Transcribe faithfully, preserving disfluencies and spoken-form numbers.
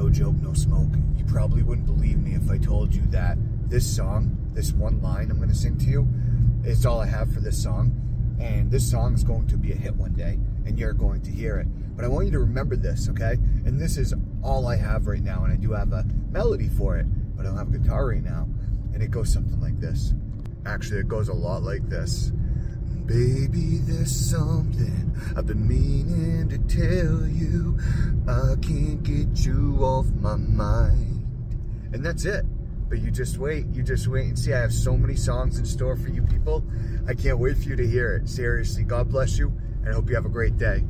no joke, no smoke. You probably wouldn't believe me if I told you that this song, this one line I'm going to sing to you, is all I have for this song. And this song is going to be a hit one day, and you're going to hear it. But I want you to remember this, okay? And this is all I have right now, and I do have a melody for it, but I don't have a guitar right now. And it goes something like this. Actually, it goes a lot like this. Baby, there's something I've been meaning to tell you. I can't get you off my mind. And that's it. But you just wait, you just wait and see. I have so many songs in store for you people. I can't wait for you to hear it. Seriously, God bless you, and I hope you have a great day.